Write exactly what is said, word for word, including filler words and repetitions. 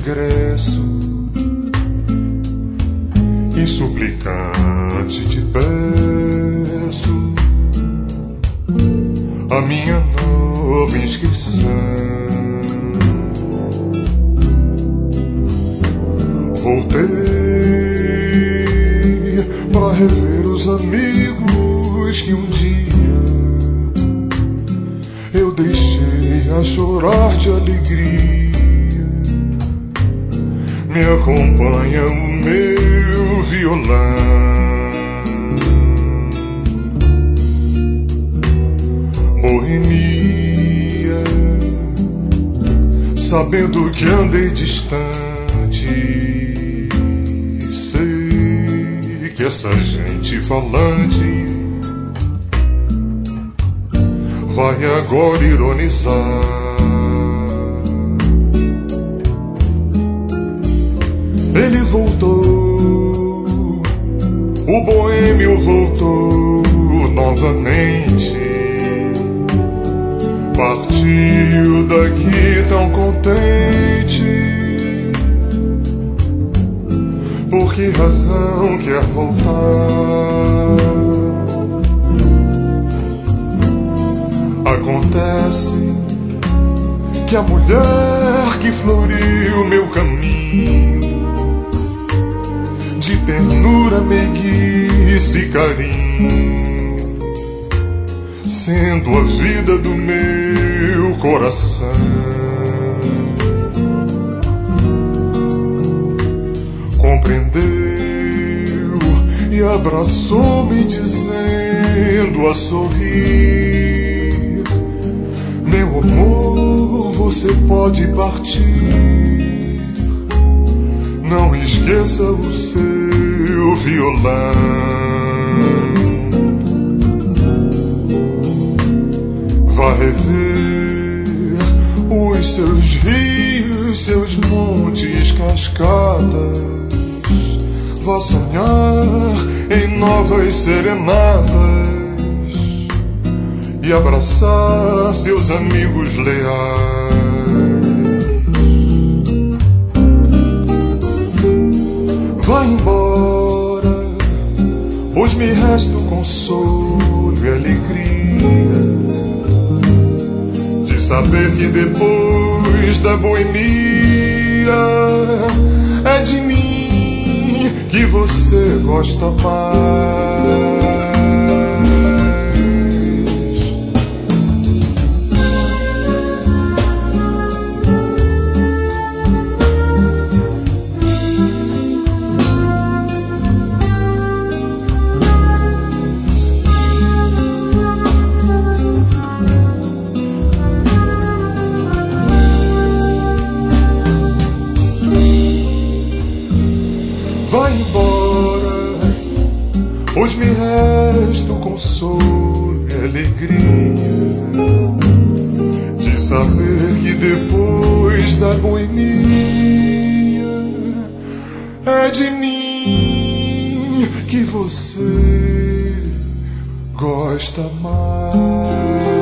regresso e suplicante te peço a minha nova inscrição. Voltei pra rever os amigos que um dia eu deixei a chorar de alegria. Me acompanha o meu violão, boemia, sabendo que andei distante. Sei que essa gente falante vai agora ironizar. Ele voltou, o boêmio voltou novamente. Partiu daqui tão contente. Por que razão quer voltar? Acontece que a mulher que floriu meu caminho de ternura, meiguice e carinho, sendo a vida do meu coração, compreendeu e abraçou-me dizendo a sorrir: meu amor, você pode partir. Não esqueça o seu violão. Vá rever os seus rios, seus montes, cascadas. Vá sonhar em novas serenadas e abraçar seus amigos leais. Vá embora, pois me resta o consolo e alegria de saber que depois da boemia é de mim que você gosta mais. Vai embora, pois me resta o consolo e alegria de saber que depois da boemia é de mim que você gosta mais.